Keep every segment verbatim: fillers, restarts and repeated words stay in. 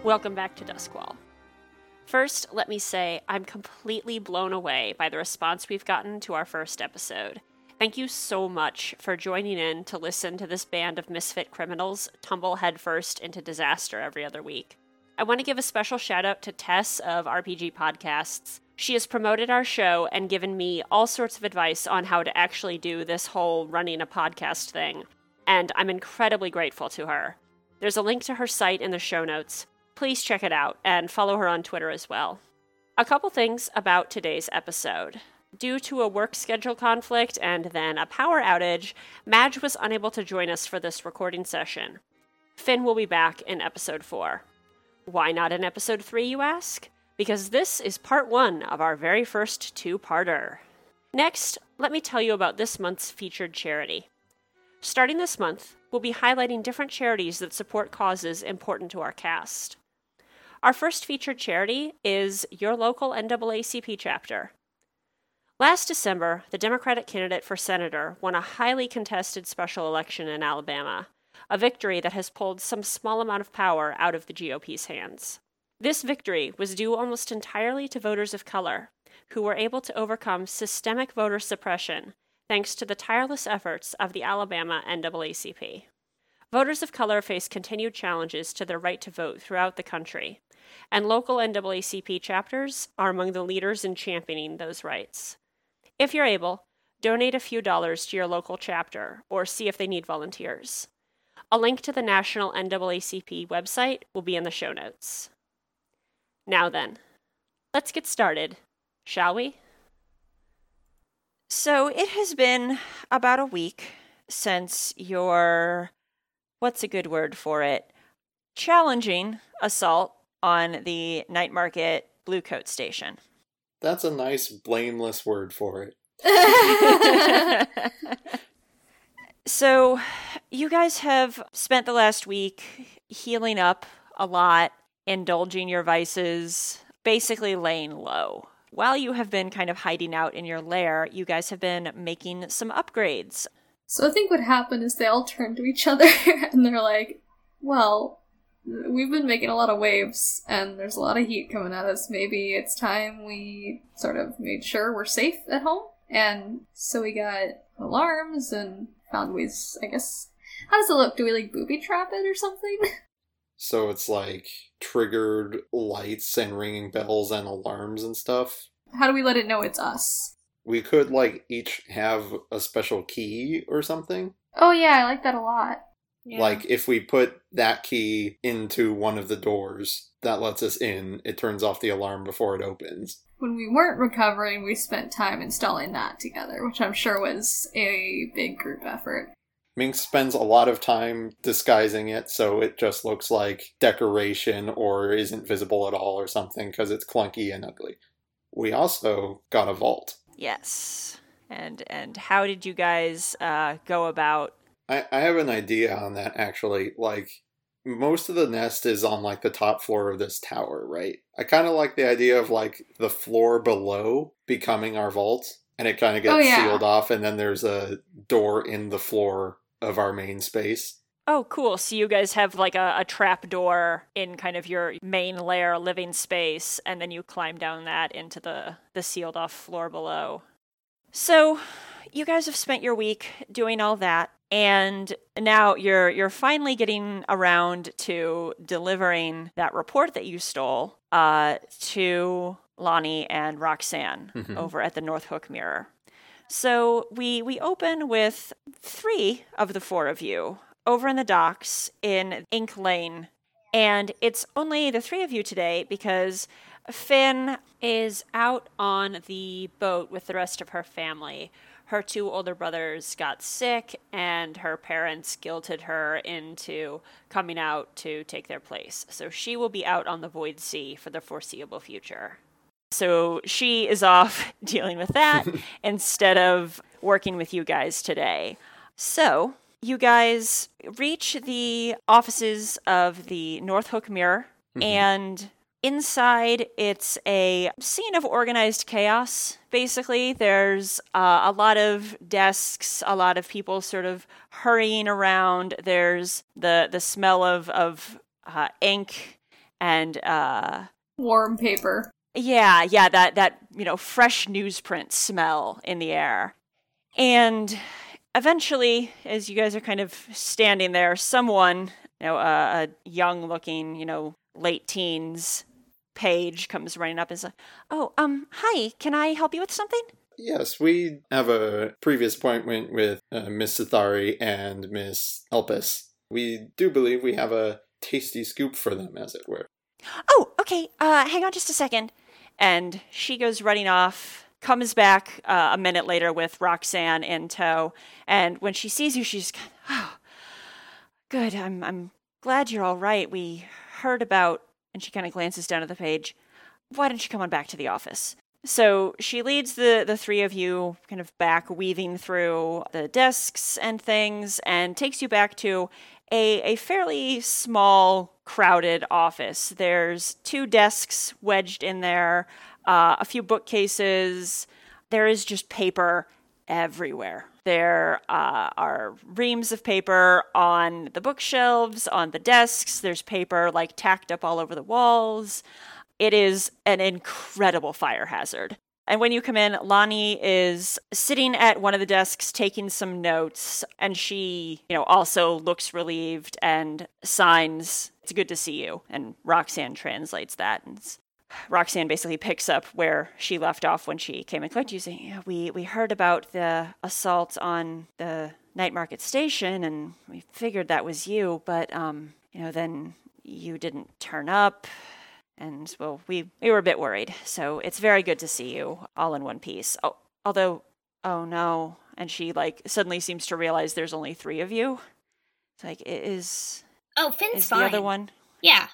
Welcome back to Duskwall. First, let me say I'm completely blown away by the response we've gotten to our first episode. Thank you so much for joining in to listen to this band of misfit criminals tumble headfirst into disaster every other week. I want to give a special shout out to Tess of R P G Podcasts. She has promoted our show and given me all sorts of advice on how to actually do this whole running a podcast thing, and I'm incredibly grateful to her. There's a link to her site in the show notes. Please check it out and follow her on Twitter as well. A couple things about today's episode. Due to a work schedule conflict and then a power outage, Madge was unable to join us for this recording session. Finn will be back in episode four. Why not in episode three, you ask? Because this is part one of our very first two-parter. Next, let me tell you about this month's featured charity. Starting this month, we'll be highlighting different charities that support causes important to our cast. Our first featured charity is your local N double A C P chapter. Last December, the Democratic candidate for senator won a highly contested special election in Alabama, a victory that has pulled some small amount of power out of the G O P's hands. This victory was due almost entirely to voters of color, who were able to overcome systemic voter suppression thanks to the tireless efforts of the Alabama N double A C P. Voters of color face continued challenges to their right to vote throughout the country, and local N double A C P chapters are among the leaders in championing those rights. If you're able, donate a few dollars to your local chapter or see if they need volunteers. A link to the National N double A C P website will be in the show notes. Now then, let's get started, shall we? So it has been about a week since your, what's a good word for it, challenging assault on the Night Market Blue Coat Station. That's a nice, blameless word for it. So, you guys have spent the last week healing up a lot, indulging your vices, basically laying low. While you have been kind of hiding out in your lair, you guys have been making some upgrades. So I think what happened is they all turned to each other and they're like, well, we've been making a lot of waves and there's a lot of heat coming at us. Maybe it's time we sort of made sure we're safe at home. And so we got alarms and found ways, I guess. How does it look? Do we like booby trap it or something? So it's like triggered lights and ringing bells and alarms and stuff. How do we let it know it's us? We could like each have a special key or something. Oh yeah, I like that a lot. Yeah. Like if we put that key into one of the doors that lets us in, it turns off the alarm before it opens. When we weren't recovering, we spent time installing that together, which I'm sure was a big group effort. Minx spends a lot of time disguising it so it just looks like decoration or isn't visible at all or something because it's clunky and ugly. We also got a vault. Yes. And and how did you guys uh, go about? I, I have an idea on that, actually. Like, most of the nest is on, like, the top floor of this tower, right? I kind of like the idea of, like, the floor below becoming our vault, and it kind of gets Oh, yeah. sealed off, and then there's a door in the floor of our main space. Oh, cool. So you guys have like a, a trap door in kind of your main lair living space, and then you climb down that into the, the sealed off floor below. So you guys have spent your week doing all that, and now you're you're finally getting around to delivering that report that you stole uh, to Lonnie and Roxanne Mm-hmm. over at the North Hook Mirror. So we we open with three of the four of you over in the docks in Ink Lane, and it's only the three of you today because Finn is out on the boat with the rest of her family. Her two older brothers got sick, and her parents guilted her into coming out to take their place. So she will be out on the void sea for the foreseeable future. So she is off dealing with that instead of working with you guys today. So you guys reach the offices of the North Hook Mirror, mm-hmm. and inside it's a scene of organized chaos. Basically, there's uh, a lot of desks, a lot of people sort of hurrying around. There's the, the smell of, of uh, ink and uh Warm paper. yeah, yeah, that that, you know, fresh newsprint smell in the air. And eventually, as you guys are kind of standing there, someone, you know, uh, a young-looking, you know, late teens page comes running up and says, "Oh, um, hi, can I help you with something?" Yes, we have a previous appointment with uh, Miss Sithari and Miss Elpis. We do believe we have a tasty scoop for them, as it were. "Oh, okay, uh, hang on just a second." And she goes running off, comes back uh, a minute later with Roxanne in tow, and when she sees you, she's kind of, "Oh, good, I'm, I'm glad you're all right. We heard about," and she kind of glances down at the page, "why don't you come on back to the office?" So she leads the, the three of you kind of back, weaving through the desks and things, and takes you back to a, a fairly small, crowded office. There's two desks wedged in there, uh, a few bookcases. There is just paper everywhere. There uh, are reams of paper on the bookshelves, on the desks. There's paper like tacked up all over the walls. It is an incredible fire hazard. And when you come in, Lonnie is sitting at one of the desks taking some notes, and she, you know, also looks relieved and signs, "It's good to see you." And Roxanne translates that. And Roxanne basically picks up where she left off when she came and collected you, saying, "Yeah, we, we heard about the assault on the Night Market Station, and we figured that was you, but, um, you know, then you didn't turn up. And, well, we, we were a bit worried, so it's very good to see you all in one piece. Oh, although, oh no." And she, like, suddenly seems to realize there's only three of you. It's like, is... Oh, Finn's is fine. the other one? Yeah.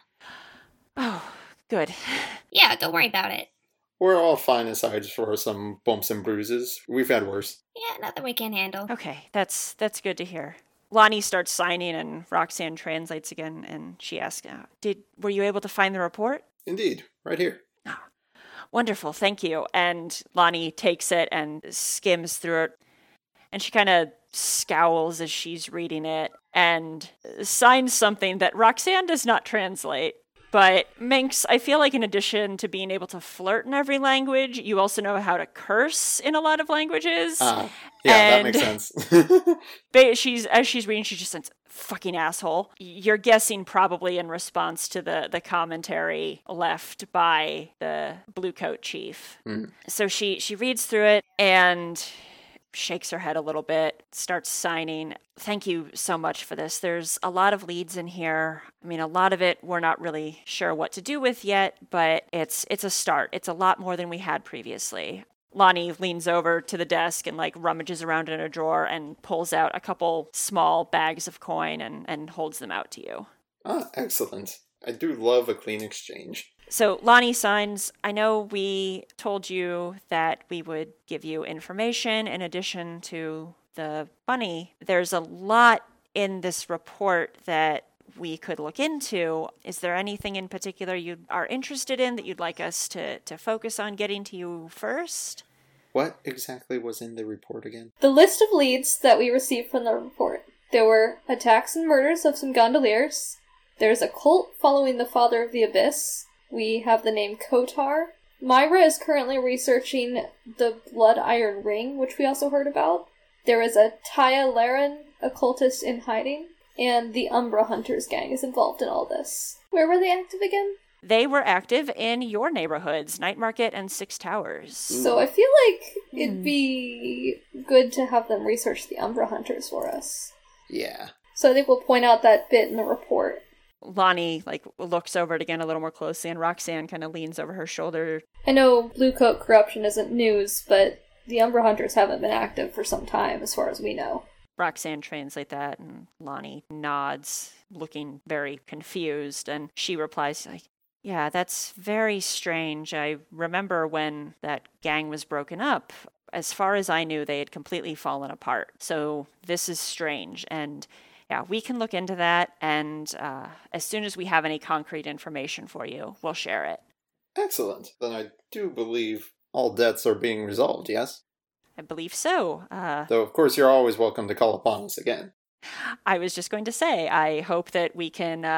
Oh, good. Yeah, don't worry about it. We're all fine aside for some bumps and bruises. We've had worse. Yeah, nothing we can't handle. Okay, that's that's good to hear. Lonnie starts signing, and Roxanne translates again, and she asks, uh, "Did were you able to find the report?" Indeed, right here. Oh, wonderful, thank you. And Lonnie takes it and skims through it, and she kind of scowls as she's reading it and signs something that Roxanne does not translate. But Minx, I feel like in addition to being able to flirt in every language, you also know how to curse in a lot of languages. Ah, yeah, and that makes sense. ba- she's as she's reading, she just says, "Fucking asshole." You're guessing probably in response to the, the commentary left by the Blue Coat Chief. Mm. So she, she reads through it and shakes her head a little bit, starts signing. "Thank you so much for this. There's a lot of leads in here. I mean, a lot of it we're not really sure what to do with yet, but it's it's a start. It's a lot more than we had previously." Lonnie leans over to the desk and, like, rummages around in a drawer and pulls out a couple small bags of coin and, and holds them out to you. Ah, excellent. I do love a clean exchange. So Lonnie signs. "I know we told you that we would give you information in addition to the bunny. There's a lot in this report that we could look into. Is there anything in particular you are interested in that you'd like us to, to focus on getting to you first?" What exactly was in the report again? The list of leads that we received from the report. There were attacks and murders of some gondoliers. There's a cult following the Father of the Abyss. We have the name Kotar. Myra is currently researching the Blood Iron Ring, which we also heard about. There is a Taya Laren occultist in hiding. And the Umbra Hunters gang is involved in all this. Where were they active again? They were active in your neighborhoods, Night Market and Six Towers. So I feel like it'd be good to have them research the Umbra Hunters for us. Yeah. So I think we'll point out that bit in the report. Lonnie, like, looks over it again a little more closely, and Roxanne kind of leans over her shoulder. I know Blue Coat corruption isn't news, but the Umbra Hunters haven't been active for some time, as far as we know. Roxanne translate that, and Lonnie nods, looking very confused, and she replies, like, "Yeah, that's very strange. I remember when that gang was broken up. As far as I knew, they had completely fallen apart. So this is strange, and yeah, we can look into that, and uh, as soon as we have any concrete information for you, we'll share it." Excellent. Then I do believe all debts are being resolved, yes? I believe so. Uh, Though, of course, you're always welcome to call upon us again. I was just going to say, I hope that we can uh,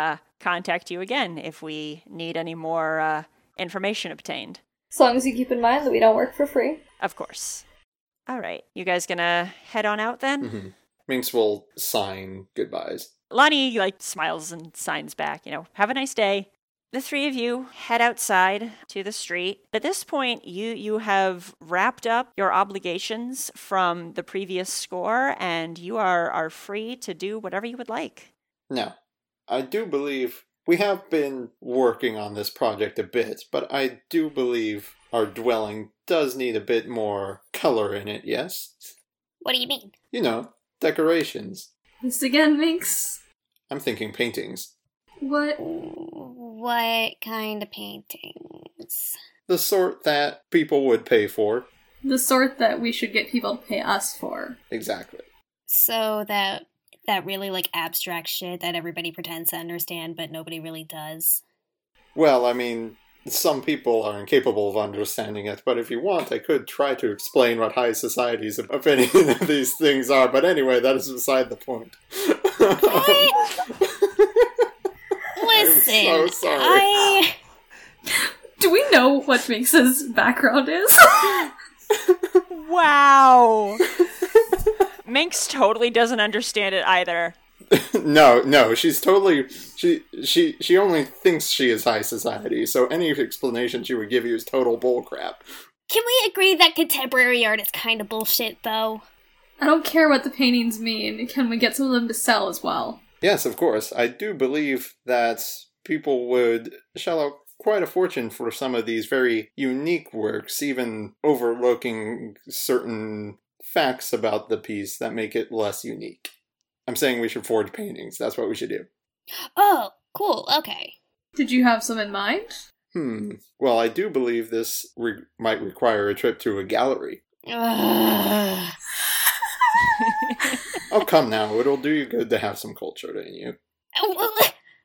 contact you again if we need any more uh, information obtained. As long as you keep in mind that we don't work for free. Of course. All right. You guys gonna head on out then? Mm-hmm. Minx will sign goodbyes. Lonnie, like, smiles and signs back, you know, have a nice day. The three of you head outside to the street. At this point, you, you have wrapped up your obligations from the previous score, and you are, are free to do whatever you would like. Now, I do believe we have been working on this project a bit, but I do believe our dwelling does need a bit more color in it, yes? What do you mean? You know, decorations. This again, Minx? I'm thinking paintings. What? What kind of paintings? The sort that people would pay for. The sort that we should get people to pay us for. Exactly. So that that really like abstract shit that everybody pretends to understand but nobody really does. Well, I mean, some people are incapable of understanding it, but if you want, I could try to explain what high society's opinion of these things are, but anyway, that is beside the point. Listen, I'm so sorry. I... Do we know what Minx's background is? Wow! Minx totally doesn't understand it either. No, no, she's totally, she, she, she only thinks she is high society, so any explanation she would give you is total bullcrap. Can we agree that contemporary art is kind of bullshit, though? I don't care what the paintings mean. Can we get some of them to sell as well? Yes, of course. I do believe that people would shell out quite a fortune for some of these very unique works, even overlooking certain facts about the piece that make it less unique. I'm saying we should forge paintings. That's what we should do. Oh, cool, okay. Did you have some in mind? Hmm. Well, I do believe this re- might require a trip to a gallery. Ugh. Oh, come now. It'll do you good to have some culture in you. Well,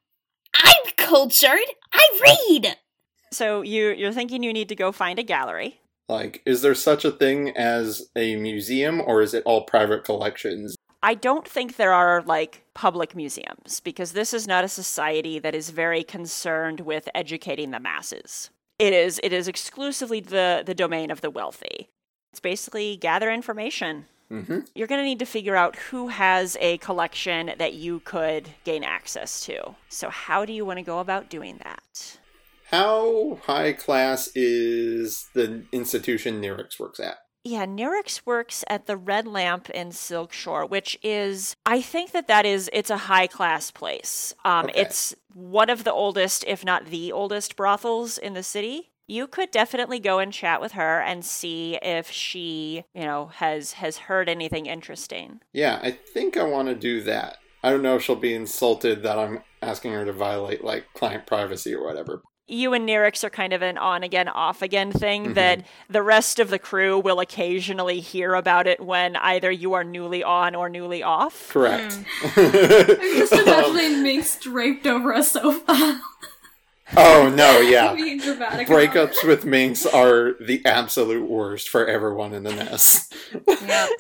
I'm cultured. I read. So you, you're thinking you need to go find a gallery. Like, is there such a thing as a museum, or is it all private collections? I don't think there are, like, public museums, because this is not a society that is very concerned with educating the masses. It is it is exclusively the, the domain of the wealthy. It's basically gather information. Mm-hmm. You're going to need to figure out who has a collection that you could gain access to. So how do you want to go about doing that? How high class is the institution Nyrix works at? Yeah, Nyrix works at the Red Lamp in Silkshore, which is, I think that that is, it's a high-class place. Um, Okay. It's one of the oldest, if not the oldest, brothels in the city. You could definitely go and chat with her and see if she, you know, has has heard anything interesting. Yeah, I think I want to do that. I don't know if she'll be insulted that I'm asking her to violate, like, client privacy or whatever. You and Nyrix are kind of an on-again, off-again thing Mhm. that the rest of the crew will occasionally hear about it when either you are newly on or newly off. Correct. I'm just imagining Minx draped over a sofa. Oh, no, yeah. Being dramatic about Breakups it. with Minx are the absolute worst for everyone in the nest. Yep.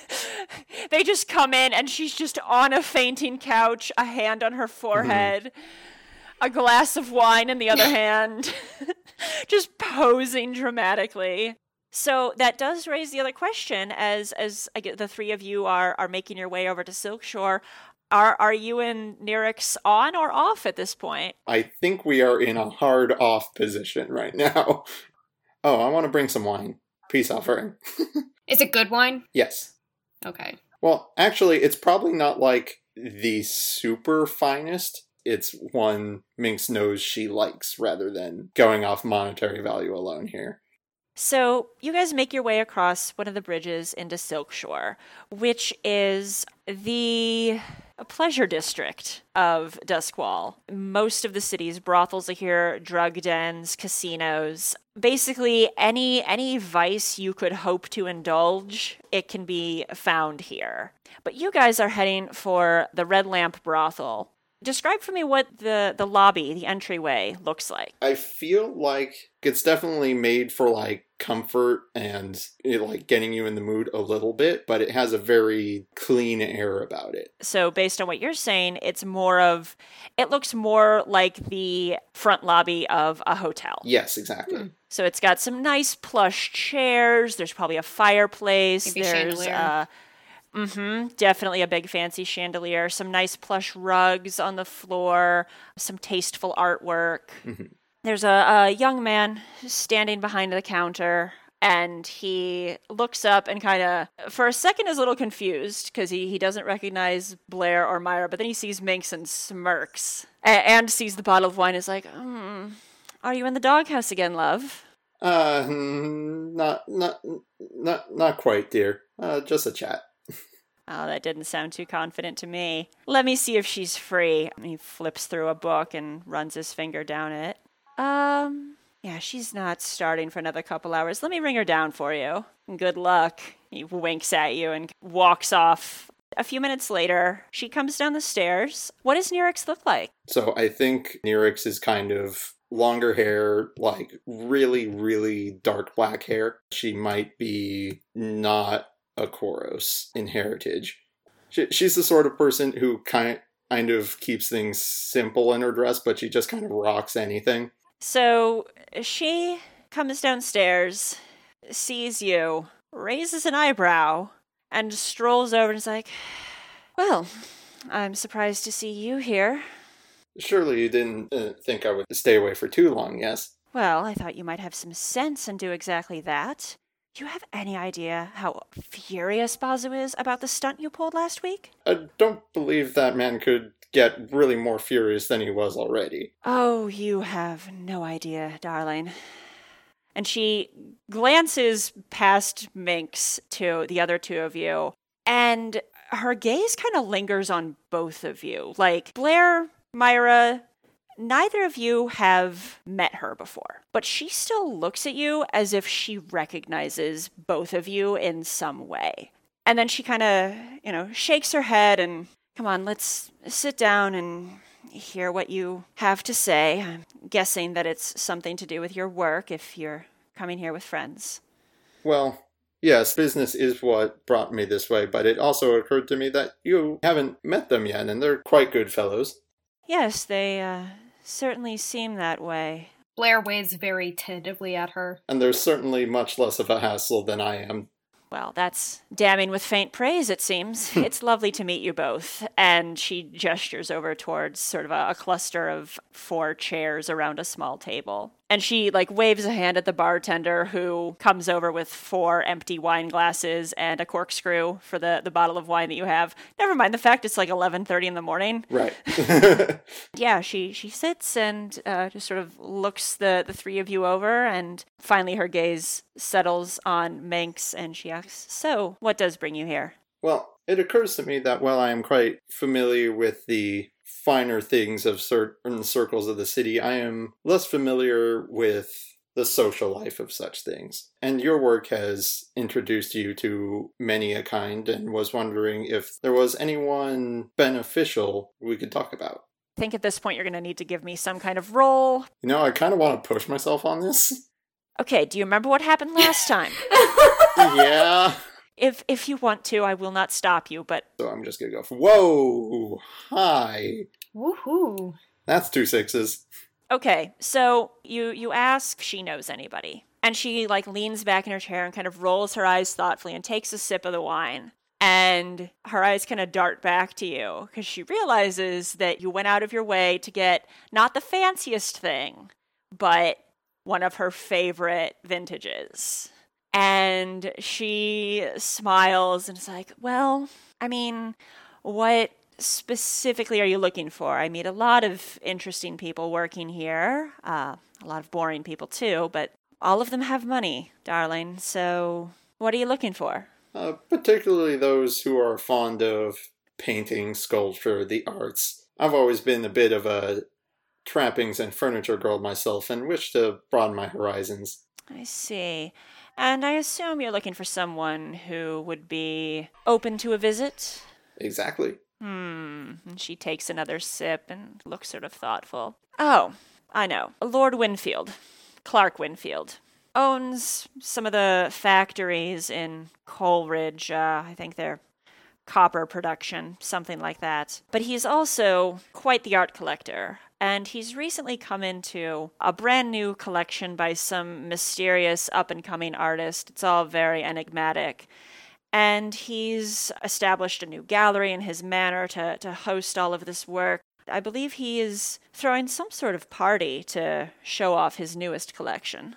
They just come in and she's just on a fainting couch, a hand on her forehead, a glass of wine in the other hand, just posing dramatically. So that does raise the other question as as I get the three of you are are making your way over to Silkshore. Are are you and Nyrix on or off at this point? I think we are in a hard off position right now. Oh, I want to bring some wine. Peace offering. Is it good wine? Yes. Okay. Well, actually, it's probably not like the super finest. It's one Minx knows she likes rather than going off monetary value alone here. So you guys make your way across one of the bridges into Silkshore, which is the pleasure district of Duskwall. Most of the city's brothels are here, drug dens, casinos. Basically, any any vice you could hope to indulge, it can be found here. But you guys are heading for the Red Lamp brothel. Describe for me what the, the lobby, the entryway, looks like. I feel like it's definitely made for, like, comfort and it, like getting you in the mood a little bit, but it has a very clean air about it. So based on what you're saying, it's more of, it looks more like the front lobby of a hotel. Yes, exactly. Hmm. So it's got some nice plush chairs. There's probably a fireplace. Maybe There's chandelier. uh mm-hmm, definitely a big fancy chandelier. Some nice plush rugs on the floor. Some tasteful artwork. Mm-hmm. There's a, a young man standing behind the counter, and he looks up and kind of, for a second, is a little confused because he, he doesn't recognize Blair or Myra, but then he sees Minx and smirks a- and sees the bottle of wine. Is like, hmm, are you in the doghouse again, love? Uh, mm, not, not, not, not quite, dear. Uh, just a chat. Oh, that didn't sound too confident to me. Let me see if she's free. He flips through a book and runs his finger down it. Um, yeah, she's not starting for another couple hours. Let me ring her down for you. Good luck. He winks at you and walks off. A few minutes later, she comes down the stairs. What does Nirix look like? So I think Nirix is kind of longer hair, like really, really dark black hair. She might be not a Koros in heritage. She, she's the sort of person who kind kind of keeps things simple in her dress, but she just kind of rocks anything. So she comes downstairs, sees you, raises an eyebrow, and strolls over and is like, well, I'm surprised to see you here. Surely you didn't uh, think I would stay away for too long, yes? Well, I thought you might have some sense and do exactly that. Do you have any idea how furious Bazu is about the stunt you pulled last week? I don't believe that man could get really more furious than he was already. Oh, you have no idea, darling. And she glances past Minx to the other two of you, and her gaze kind of lingers on both of you. Like, Blair, Myra, neither of you have met her before, but she still looks at you as if she recognizes both of you in some way. And then she kind of, you know, shakes her head and, come on, let's sit down and hear what you have to say. I'm guessing that it's something to do with your work if you're coming here with friends. Well, yes, business is what brought me this way, but it also occurred to me that you haven't met them yet, and they're quite good fellows. Yes, they uh, certainly seem that way. Blair waves very tentatively at her. And they're certainly much less of a hassle than I am. Well, that's damning with faint praise, it seems. It's lovely to meet you both. And she gestures over towards sort of a, a cluster of four chairs around a small table. And she, like, waves a hand at the bartender who comes over with four empty wine glasses and a corkscrew for the, the bottle of wine that you have. Never mind the fact it's like eleven thirty in the morning. Right. Yeah, she, she sits and uh, just sort of looks the, the three of you over, and finally her gaze settles on Minx, and she asks, so, what does bring you here? Well, it occurs to me that while I am quite familiar with the finer things of certain circles of the city, I am less familiar with the social life of such things. And your work has introduced you to many a kind, and was wondering if there was anyone beneficial we could talk about. I think at this point you're going to need to give me some kind of roll. You know, I kind of want to push myself on this. Okay, do you remember what happened last time? Yeah. If if you want to, I will not stop you, but... So I'm just gonna go, whoa, hi. Woohoo. That's two sixes. Okay, so you, you ask if she knows anybody. And she, like, leans back in her chair and kind of rolls her eyes thoughtfully and takes a sip of the wine. And her eyes kind of dart back to you, because she realizes that you went out of your way to get not the fanciest thing, but one of her favorite vintages. And she smiles and is like, well, I mean, what specifically are you looking for? I meet a lot of interesting people working here, uh, a lot of boring people too, but all of them have money, darling. So what are you looking for? Uh, particularly those who are fond of painting, sculpture, the arts. I've always been a bit of a trappings and furniture girl myself, and wish to broaden my horizons. I see. And I assume you're looking for someone who would be open to a visit? Exactly. Hmm. And she takes another sip and looks sort of thoughtful. Oh, I know. Lord Winfield. Clark Winfield. owns some of the factories in Coleridge. Uh, I think they're copper production, something like that. But he's also quite the art collector. And he's recently come into a brand new collection by some mysterious up-and-coming artist. It's all very enigmatic. And he's established a new gallery in his manor to, to host all of this work. I believe he is throwing some sort of party to show off his newest collection.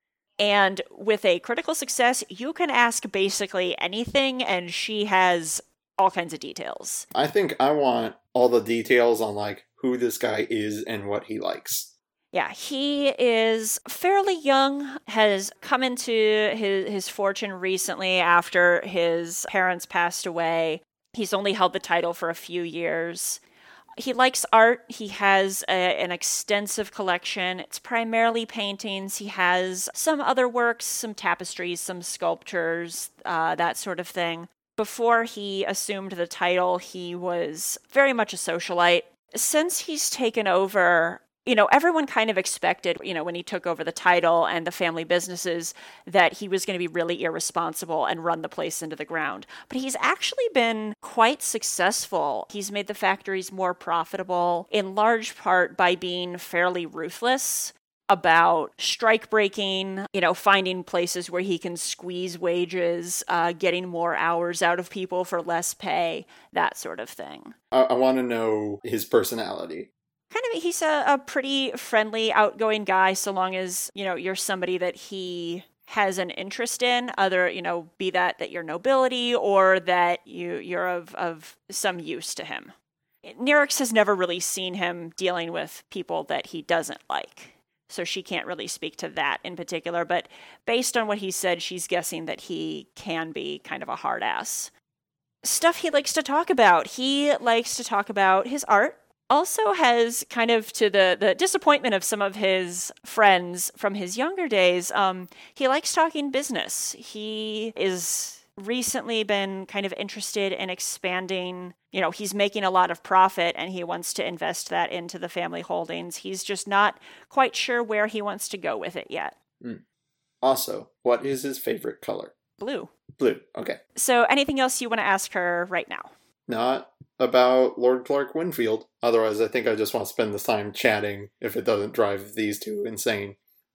And with a critical success, you can ask basically anything, and she has all kinds of details. I think I want all the details on, like, who this guy is and what he likes. Yeah, he is fairly young, has come into his, his fortune recently after his parents passed away. He's only held the title for a few years. He likes art. He has a, an extensive collection. It's primarily paintings. He has some other works, some tapestries, some sculptures, uh, that sort of thing. Before he assumed the title, he was very much a socialite. Since he's taken over, you know, everyone kind of expected, you know, when he took over the title and the family businesses, that he was going to be really irresponsible and run the place into the ground. But he's actually been quite successful. He's made the factories more profitable, in large part by being fairly ruthless about strike breaking, you know, finding places where he can squeeze wages, uh, getting more hours out of people for less pay, that sort of thing. I, I want to know his personality. Kind of, he's a, a pretty friendly, outgoing guy, so long as, you know, you're somebody that he has an interest in, other, you know, be that that you're nobility or that you, you're of, of some use to him. Nyryx has never really seen him dealing with people that he doesn't like, so she can't really speak to that in particular, but based on what he said, she's guessing that he can be kind of a hard ass. Stuff he likes to talk about. He likes to talk about his art. Also has, kind of to the, the disappointment of some of his friends from his younger days, um, he likes talking business. He is recently been kind of interested in expanding, you know, he's making a lot of profit and he wants to invest that into the family holdings. He's just not quite sure where he wants to go with it yet. Mm. Also, what is his favorite color? Blue. Blue, okay. So anything else you want to ask her right now? Not about Lord Clark Winfield. Otherwise, I think I just want to spend this time chatting if it doesn't drive these two insane.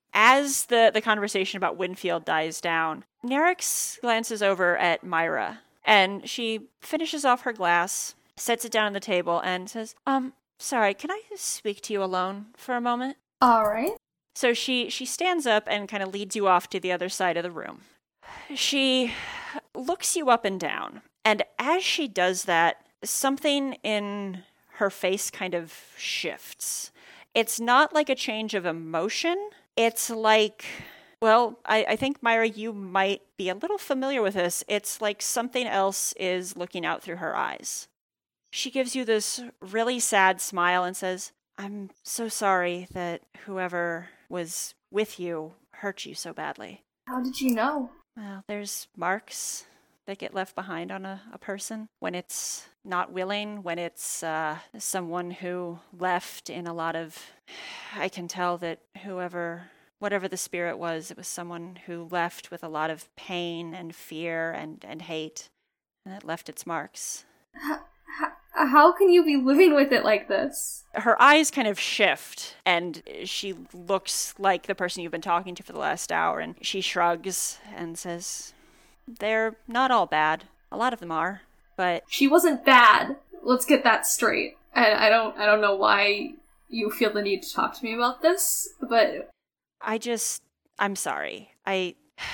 As the, the conversation about Winfield dies down, Nyryx glances over at Myra, and she finishes off her glass, sets it down on the table, and says, Um, sorry, can I speak to you alone for a moment? Alright. So she, she stands up and kind of leads you off to the other side of the room. She looks you up and down, and as she does that, something in her face kind of shifts. It's not like a change of emotion. It's like, well, I, I think, Myra, you might be a little familiar with this. It's like something else is looking out through her eyes. She gives you this really sad smile and says, I'm so sorry that whoever was with you hurt you so badly. How did you know? Well, there's marks that get left behind on a, a person when it's not willing, when it's uh, someone who left in a lot of... I can tell that whoever, whatever the spirit was, it was someone who left with a lot of pain and fear and, and hate, and it left its marks. How, how, how can you be living with it like this? Her eyes kind of shift, and she looks like the person you've been talking to for the last hour, and she shrugs and says... They're not all bad. A lot of them are, but... She wasn't bad. Let's get that straight. I, I don't I don't know why you feel the need to talk to me about this, but... I just... I'm sorry. I...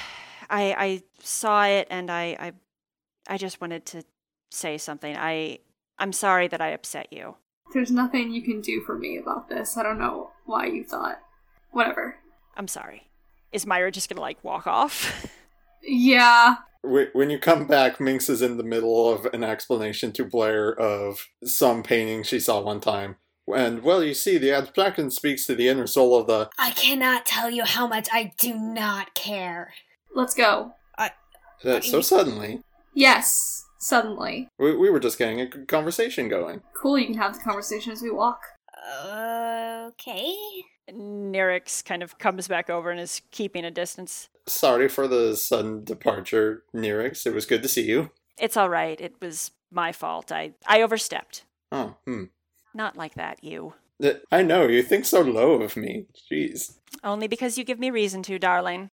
I, I saw it and I, I... I just wanted to say something. I... I'm sorry that I upset you. There's nothing you can do for me about this. I don't know why you thought... Whatever. I'm sorry. Is Myra just gonna, like, walk off? Yeah. When you come back, Minx is in the middle of an explanation to Blair of some painting she saw one time. And, well, you see, the abstraction speaks to the inner soul of the... I cannot tell you how much I do not care. Let's go. I, Uh, so suddenly, Yes, suddenly. we, we were just getting a good conversation going. Cool, you can have the conversation as we walk. okay. Nirix kind of comes back over and is keeping a distance. Sorry for the sudden departure, Nirix. It was good to see you. It's all right. It was my fault. I, I overstepped. Oh, hmm. Not like that, you. I know, you think so low of me. Jeez. Only because you give me reason to, darling.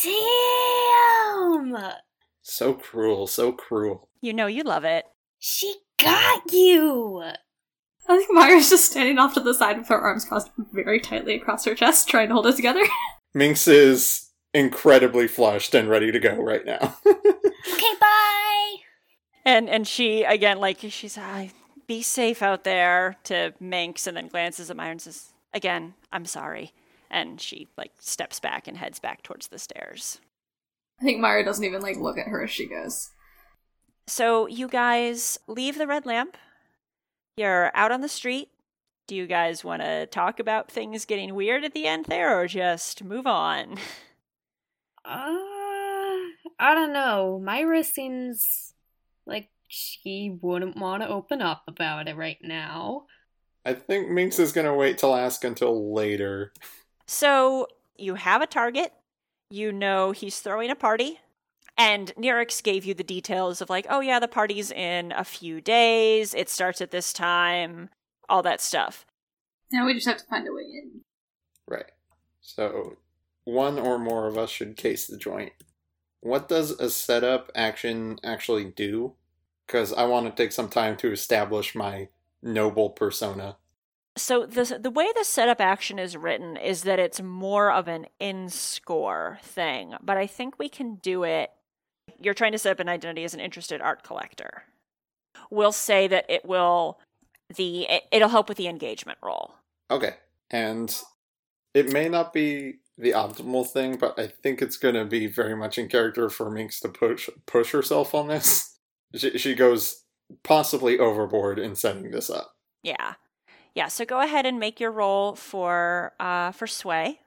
Damn! So cruel, so cruel. You know you love it. She got you! I think Myra's just standing off to the side with her arms crossed very tightly across her chest, trying to hold it together. Minx is incredibly flushed and ready to go right now. Okay, bye! And and she, again, like, she's, ah, be safe out there, to Minx, and then glances at Myra and says, again, I'm sorry. And she, like, steps back and heads back towards the stairs. I think Myra doesn't even, like, look at her as she goes. So you guys leave the Red Lamp. You're out on the street. Do you guys want to talk about things getting weird at the end there, or just move on? Uh, I don't know. Myra seems like she wouldn't want to open up about it right now. I think Minx is going to wait till ask until later. So you have a target. You know he's throwing a party. And Nirix gave you the details of like, oh yeah, the party's in a few days. It starts at this time. All that stuff. Now we just have to find a way in. Right. So one or more of us should case the joint. What does a setup action actually do? Because I want to take some time to establish my noble persona. So the the way the setup action is written is that it's more of an in-score thing, but I think we can do it. You're trying to set up an identity as an interested art collector. We'll say that it will the it, it'll help with the engagement roll. Okay. And it may not be the optimal thing, but I think it's going to be very much in character for Minx to push push herself on this. She, she goes possibly overboard in setting this up. Yeah. Yeah, so go ahead and make your roll for uh for Sway.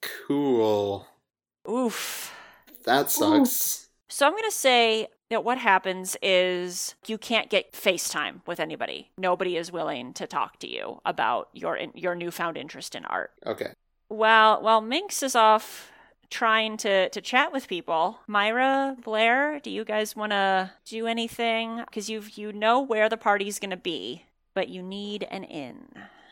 Cool. Oof. That sucks. So I'm going to say that what happens is you can't get FaceTime with anybody. Nobody is willing to talk to you about your your newfound interest in art. Okay. While while Minx is off trying to, to chat with people, Myra, Blair, do you guys want to do anything? Because you you know where the party's going to be, but you need an inn.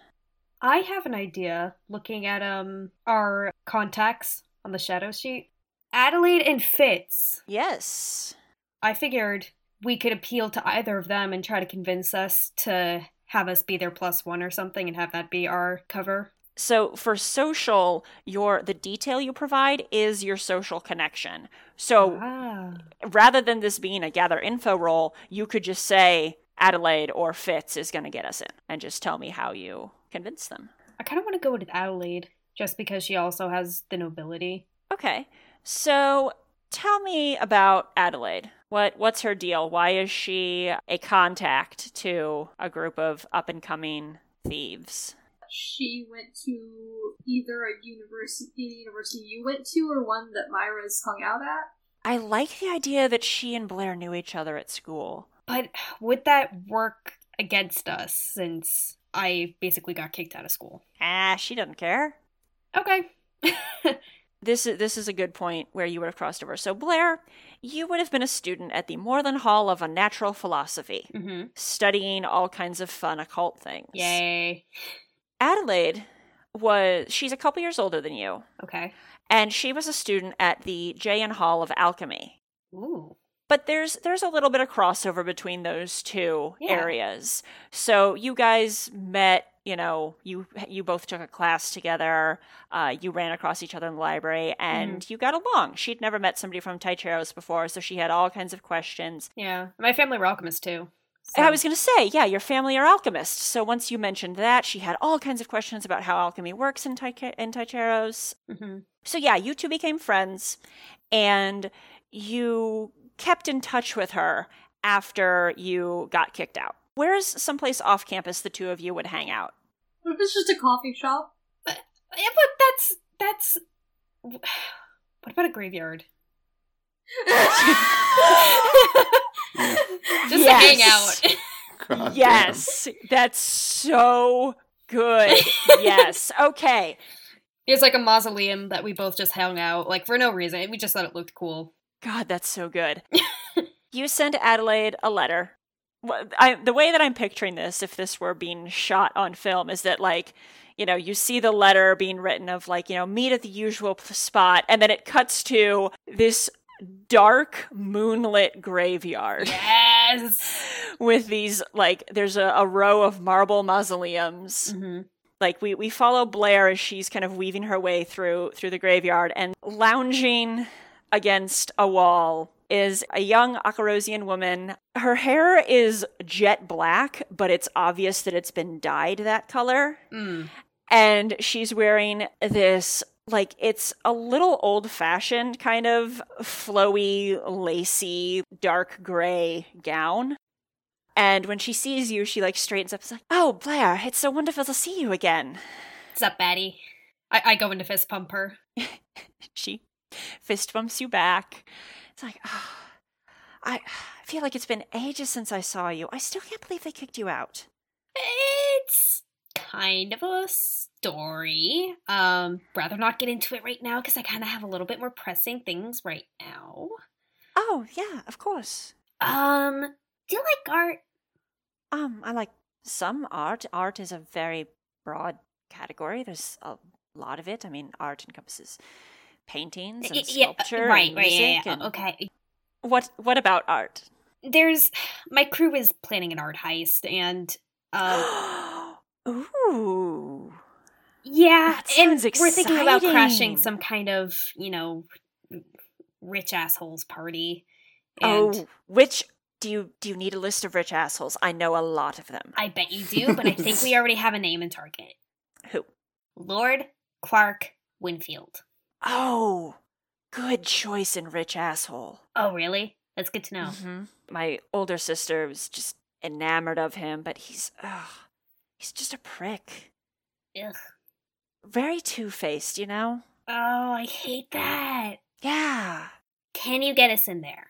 I have an idea, looking at um our contacts on the shadow sheet. Adelaide and Fitz. Yes. I figured we could appeal to either of them and try to convince us to have us be their plus one or something and have that be our cover. So for social, your the detail you provide is your social connection. So Ah. rather than this being a gather info roll, you could just say Adelaide or Fitz is going to get us in and just tell me how you convince them. I kind of want to go with Adelaide, just because she also has the nobility. Okay. So tell me about Adelaide. What What's her deal? Why is she a contact to a group of up-and-coming thieves? She went to either a university, university you went to, or one that Myra's hung out at. I like the idea that she and Blair knew each other at school. But would that work against us, since I basically got kicked out of school? Ah, she doesn't care. Okay. This is this is a good point where you would have crossed over. So Blair, you would have been a student at the Moreland Hall of Unnatural Philosophy, Mm-hmm. studying all kinds of fun occult things. Yay. Adelaide was, she's a couple years older than you, Okay. and she was a student at the Jay and Hall of Alchemy. Ooh. But there's there's a little bit of crossover between those two Yeah. areas. So you guys met, you know, you you both took a class together, uh, you ran across each other in the library, and you got along. She'd never met somebody from Tycheros before, so she had all kinds of questions. Yeah. My family were alchemists, too. So. And I was going to say, yeah, your family are alchemists. So once you mentioned that, she had all kinds of questions about how alchemy works in, Tyche- in Tycheros. Mm-hmm. So yeah, you two became friends, and you kept in touch with her after you got kicked out. Where's someplace off campus the two of you would hang out? What if it's just a coffee shop? Yeah, but that's that's. What about a graveyard? Just to hang out. God Yes, that's so good. Yes. Okay. It's like a mausoleum that we both just hung out, like, for no reason. We just thought it looked cool. God, that's so good. You send Adelaide a letter. I, the way that I'm picturing this, if this were being shot on film, is that, like, you know, you see the letter being written of, like, you know, meet at the usual spot, and then it cuts to this dark, moonlit graveyard. Yes! With these, like, there's a, a row of marble mausoleums. Mm-hmm. Like, we, we follow Blair as she's kind of weaving her way through through the graveyard, and lounging against a wall is a young Akarosian woman. Her hair is jet black, but it's obvious that it's been dyed that color. Mm. And she's wearing this, like, it's a little old-fashioned kind of flowy, lacy, dark gray gown. And when she sees you, she, like, straightens up and is like, "Oh, Blair, it's so wonderful to see you again." What's up, baddie? I, I go into fist pump her. She fist bumps you back. It's like, oh, I feel like it's been ages since I saw you. I still can't believe they kicked you out. It's kind of a story. Um, rather not get into it right now because I kind of have a little bit more pressing things right now. Oh, yeah, of course. Um, do you like art? Um, I like some art. Art is a very broad category. There's a lot of it. I mean, art encompasses paintings and sculpture, yeah, right, and right, music. yeah, yeah. And okay. What What about art? There's my crew is planning an art heist, and um, ooh, yeah, that sounds and we're thinking about exciting. crashing some kind of, you know, rich assholes party. And oh, which do you do you need a list of rich assholes? I know a lot of them. I bet you do, but I think we already have a name and target. Who? Lord Clark Winfield. Oh, good choice in rich asshole. Oh, really? That's good to know. Mm-hmm. My older sister was just enamored of him, but he's, ugh, he's just a prick. Ugh. Very two-faced, you know? Oh, I hate that. Yeah. Can you get us in there?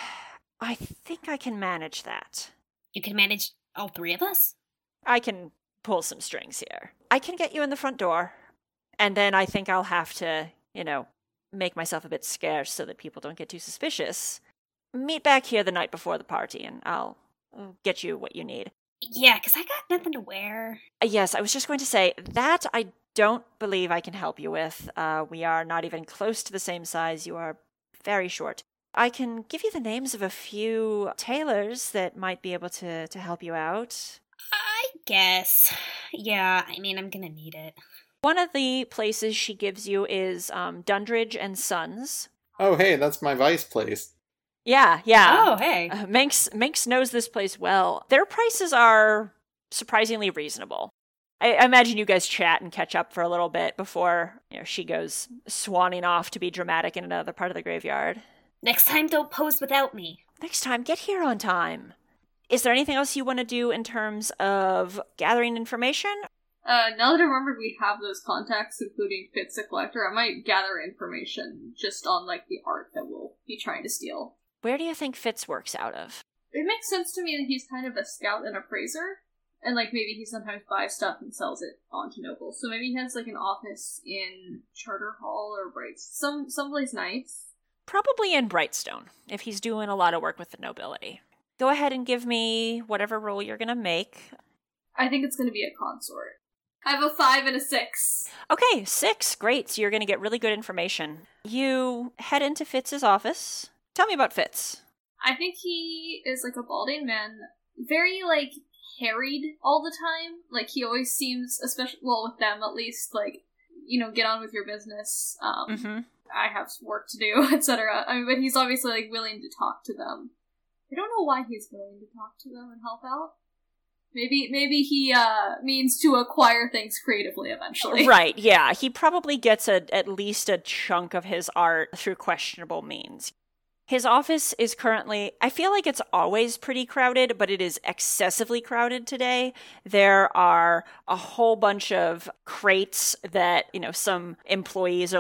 I think I can manage that. You can manage all three of us? I can pull some strings here. I can get you in the front door, and then I think I'll have to, you know, make myself a bit scarce so that people don't get too suspicious. Meet back here the night before the party, and I'll get you what you need. Yeah, because I got nothing to wear. Uh, yes, I was just going to say, that I don't believe I can help you with. Uh, we are not even close to the same size. You are very short. I can give you the names of a few tailors that might be able to, to help you out. I guess. Yeah, I mean, I'm gonna need it. One of the places she gives you is um, Dundridge and Sons. Oh, hey, that's my vice place. Yeah, yeah. Oh, hey. Uh, Minx, Minx knows this place well. Their prices are surprisingly reasonable. I, I imagine you guys chat and catch up for a little bit before, you know, she goes swanning off to be dramatic in another part of the graveyard. Next time, don't pose without me. Next time, get here on time. Is there anything else you want to do in terms of gathering information? Uh, now that I remember we have those contacts, including Fitz the Collector, I might gather information just on, like, the art that we'll be trying to steal. Where do you think Fitz works out of? It makes sense to me that he's kind of a scout and appraiser, and, like, maybe he sometimes buys stuff and sells it on to nobles. So maybe he has, like, an office in Charter Hall or Bright... Some, someplace nice. Probably in Brightstone, if he's doing a lot of work with the nobility. Go ahead and give me whatever roll you're going to make. I think it's going to be a consort. I have a five and a six. Okay, six. Great. So you're going to get really good information. You head into Fitz's office. Tell me about Fitz. I think he is like a balding man, very like harried all the time. Like he always seems, especially well with them at least, like, you know, get on with your business. Um, Mm-hmm. I have work to do, et cetera. I mean, but he's obviously like willing to talk to them. I don't know why he's willing to talk to them and help out. Maybe maybe he uh, means to acquire things creatively eventually. Right, yeah. He probably gets a, at least a chunk of his art through questionable means. His office is currently, I feel like it's always pretty crowded, but it is excessively crowded today. There are a whole bunch of crates that, you know, some employees are like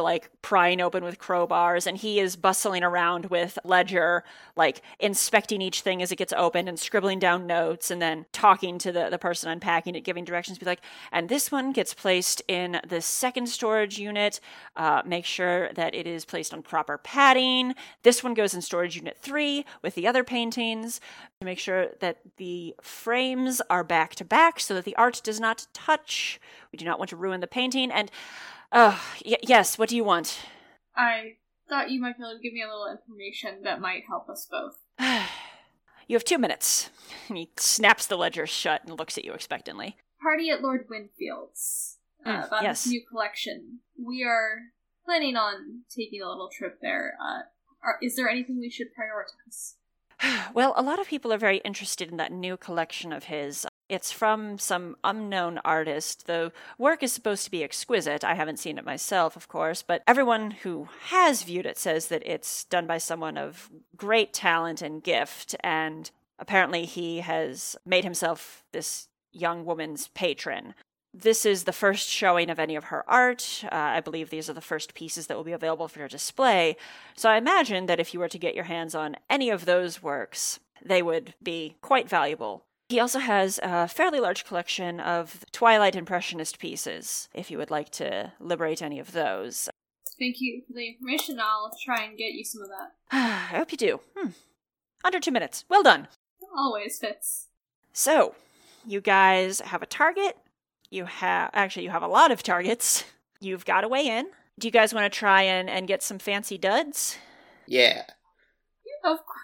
prying open with crowbars, and he is bustling around with Ledger, like inspecting each thing as it gets opened and scribbling down notes and then talking to the, the person unpacking it, giving directions, be like, and this one gets placed in the second storage unit. Uh, make sure that it is placed on proper padding. This one goes in storage unit three with the other paintings to make sure that the frames are back to back so that the art does not touch. We do not want to ruin the painting. And Oh, y- yes, what do you want? I thought you might be able to give me a little information that might help us both. You have two minutes. And he snaps the ledger shut and looks at you expectantly. Party at Lord Winfield's. Uh, Mm, about yes. this new collection. We are planning on taking a little trip there. Uh, are, is there anything we should prioritize? Well, a lot of people are very interested in that new collection of his. It's from some unknown artist. The work is supposed to be exquisite. I haven't seen it myself, of course, but everyone who has viewed it says that it's done by someone of great talent and gift, and apparently he has made himself this young woman's patron. This is the first showing of any of her art. Uh, I believe these are the first pieces that will be available for your display. So I imagine that if you were to get your hands on any of those works, they would be quite valuable. He also has a fairly large collection of Twilight Impressionist pieces, if you would like to liberate any of those. Thank you for the information. I'll try and get you some of that. I hope you do. Hmm. Under two minutes. Well done. Always fits. So, you guys have a target. You have, actually, you have a lot of targets. You've got a way in. Do you guys want to try and, and get some fancy duds? Yeah. Of course.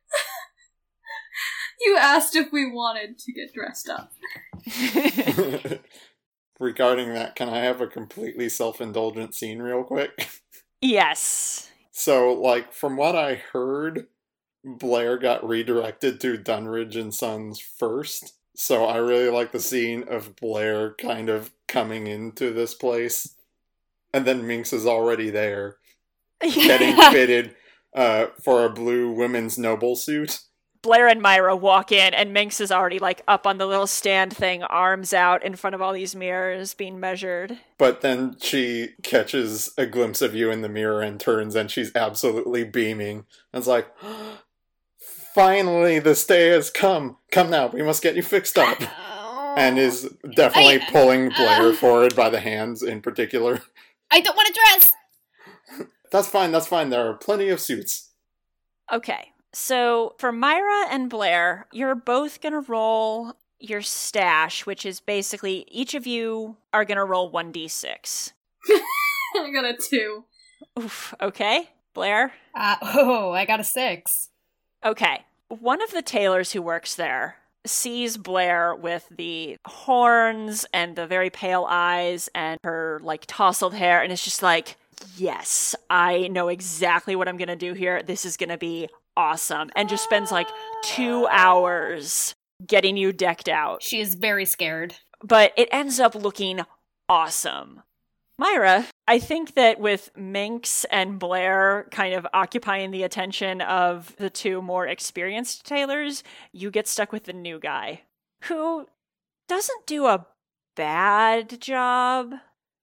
You asked if we wanted to get dressed up. Regarding that, can I have a completely self-indulgent scene real quick? Yes. So, like, from what I heard, Blair got redirected to Dunridge and Sons first. So I really like the scene of Blair kind of coming into this place. And then Minx is already there, getting fitted uh, for a blue women's noble suit. Blair and Myra walk in, and Minx is already, like, up on the little stand thing, arms out in front of all these mirrors, being measured. But then she catches a glimpse of you in the mirror and turns, and she's absolutely beaming. And it's like, finally, this day has come. Come now, we must get you fixed up. And is definitely I- pulling Blair uh, forward by the hands in particular. I don't want to dress! That's fine, that's fine. There are plenty of suits. Okay. So, for Myra and Blair, you're both going to roll your stash, which is basically each of you are going to roll one d six. I got a two. Oof, okay. Blair? Uh, oh, I got a six. Okay. One of the tailors who works there sees Blair with the horns and the very pale eyes and her, like, tousled hair, and it's just like, yes, I know exactly what I'm going to do here. This is going to be awesome. And just spends, like, two hours getting you decked out. She is very scared. But it ends up looking awesome. Myra, I think that with Minx and Blair kind of occupying the attention of the two more experienced tailors, you get stuck with the new guy, who doesn't do a bad job,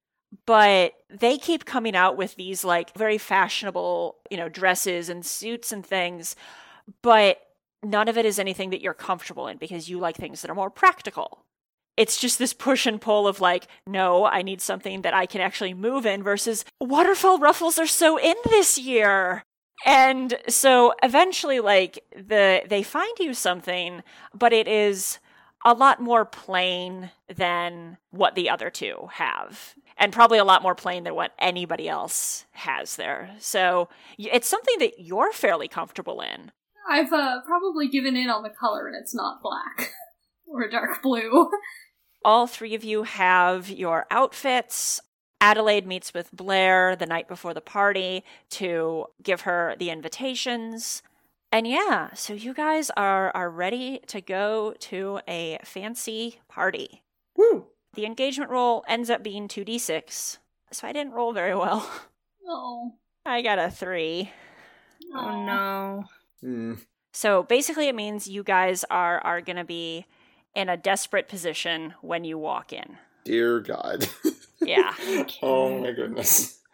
but they keep coming out with these, like, very fashionable, you know, dresses and suits and things, but none of it is anything that you're comfortable in because you like things that are more practical. It's just this push and pull of, like, no, I need something that I can actually move in versus waterfall ruffles are so in this year. And so eventually, like, the they find you something, but it is a lot more plain than what the other two have. And probably a lot more plain than what anybody else has there. So it's something that you're fairly comfortable in. I've uh, probably given in on the color and it's not black. Or dark blue. All three of you have your outfits. Adelaide meets with Blair the night before the party to give her the invitations. And yeah, so you guys are, are ready to go to a fancy party. Woo! The engagement roll ends up being two d six, so I didn't roll very well. Oh. I got a three. Oh no. Hmm. So basically it means you guys are, are going to be in a desperate position when you walk in. Dear God. Yeah. Oh my goodness.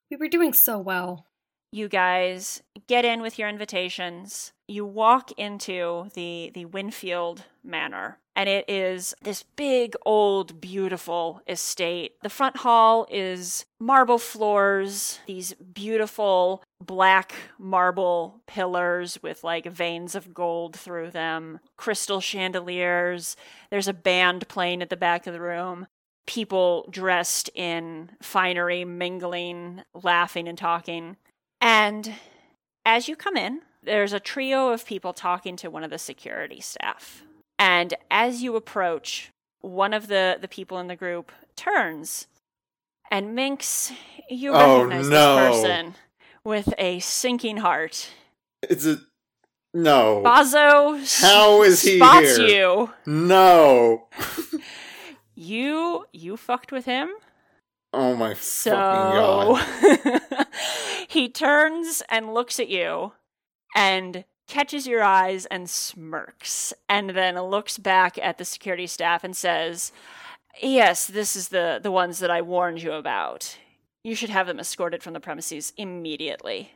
We were doing so well. You guys get in with your invitations. You walk into the the Winfield Manor, and it is this big, old, beautiful estate. The front hall is marble floors, these beautiful black marble pillars with like veins of gold through them, crystal chandeliers. There's a band playing at the back of the room. People dressed in finery, mingling, laughing and talking. And as you come in, there's a trio of people talking to one of the security staff. And as you approach, one of the, the people in the group turns. And Minx, you Oh, recognize no. this person with a sinking heart. Is it? No. Bazo s- How is he spots here? you. No. You you fucked with him. Oh my So fucking god. he turns and looks at you and catches your eyes and smirks, and then looks back at the security staff and says, "Yes, this is the, the ones that I warned you about. You should have them escorted from the premises immediately."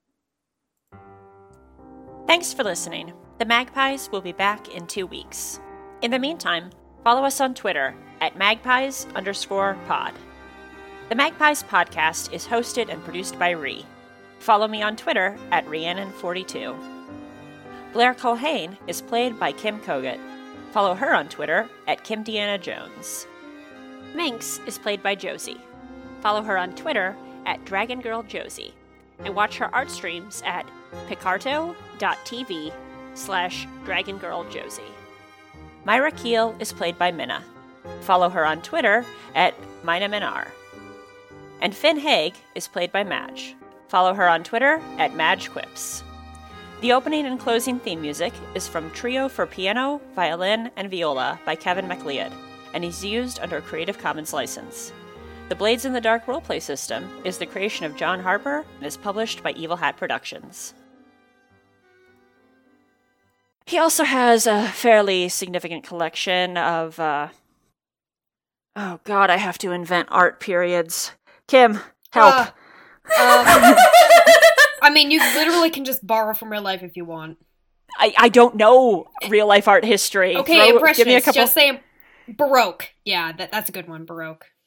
Thanks for listening. The Magpies will be back in two weeks. In the meantime, follow us on Twitter at magpies underscore pod. The Magpies podcast is hosted and produced by Ree. Follow me on Twitter at Rhiannon forty-two. Blair Culhane is played by Kim Kogut. Follow her on Twitter at Kim Deanna Jones. Minx is played by Josie. Follow her on Twitter at Dragon Girl Josie. And watch her art streams at picarto.tv slash Dragon Girl Josie. Myra Keel is played by Minna. Follow her on Twitter at Mina Minar. And Finn Haig is played by Madge. Follow her on Twitter at Madge Quips. The opening and closing theme music is from Trio for Piano, Violin, and Viola by Kevin MacLeod, and is used under a Creative Commons license. The Blades in the Dark roleplay system is the creation of John Harper and is published by Evil Hat Productions. He also has a fairly significant collection of, uh... oh god, I have to invent art periods. Kim, help. Uh, um, I mean, you literally can just borrow from real life if you want. I, I don't know real-life art history. Okay, Throw- Impressionist, give me a couple... just say Baroque. Yeah, that, that's a good one, Baroque.